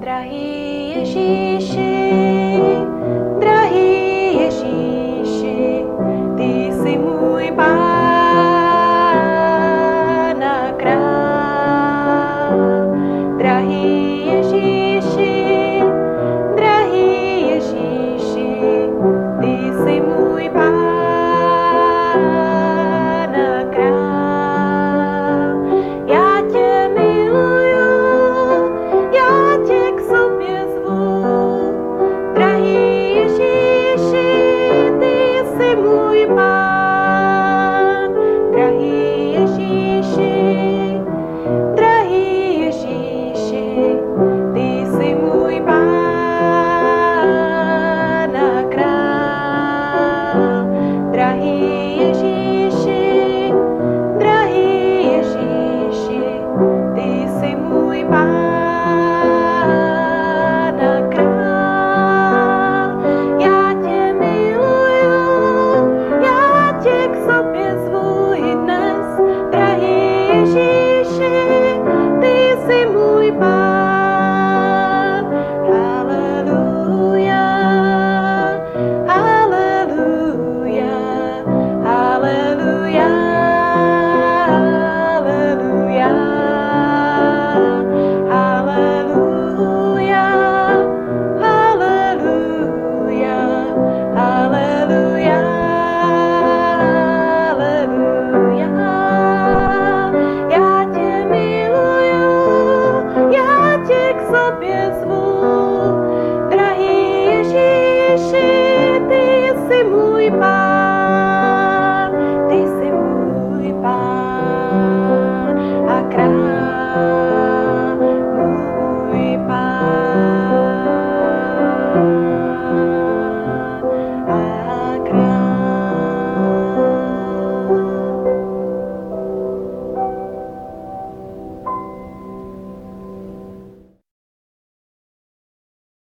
Drahý Ježíši, ty jsi můj Pán a král. Drahý Ježíši, ty jsi můj Pán a král. Já tě miluju, já tě k sobě zvu. Drahý Ježíši, ty jsi můj Pán. Drahý Ježíši, ty jsi můj Pán a král. Drahý Ježíši, ty jsi můj Pán a král. Já tě miluju, já tě k sobě zvu i dnes. Drahý Ježíši, ty jsi můj Pán. Haleluja, haleluja, haleluja, haleluja, haleluja, haleluja, haleluja, haleluja. Já tě miluju, já tě k sobě zvu. Drahý Ježíši, ty jsi můj Pán.